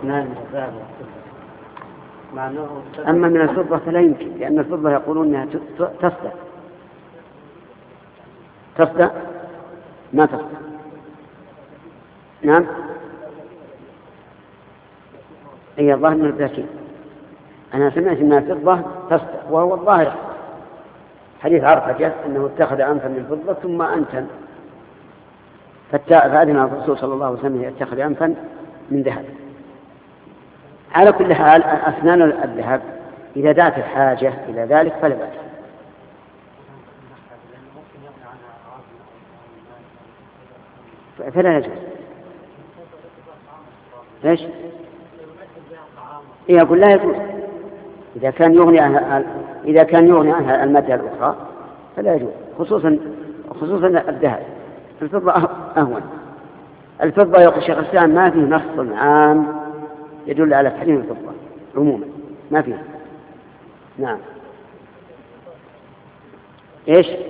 أثنان من الذهب والفضة. أما من الفضة فلا يمكن، لأن الفضة يقولون أنها تصدأ ما تصدأ. نعم، هي الظاهر من الذكي. أنا سمعت أنها فضة تصدأ، وهو الظاهر حديث عرفة أنه اتخذ أنفا من فضة ثم أنتن، فأذن الرسول صلى الله عليه وسلم يتخذ أنفا من ذهب. على كل حال أسنان الذهب إذا دعت الحاجة إلى ذلك فلا بأس. فلا يجوز. ايش؟ يقول لا يجوز. إذا كان يغني عنها المادة الأخرى فلا يجوز، خصوصا الذهب. الفضة أهون. الفضة يقول شيخ الإسلام ما فيه نص عام يدل على تحريم الفضة عموما، ما فيه. نعم. ايش؟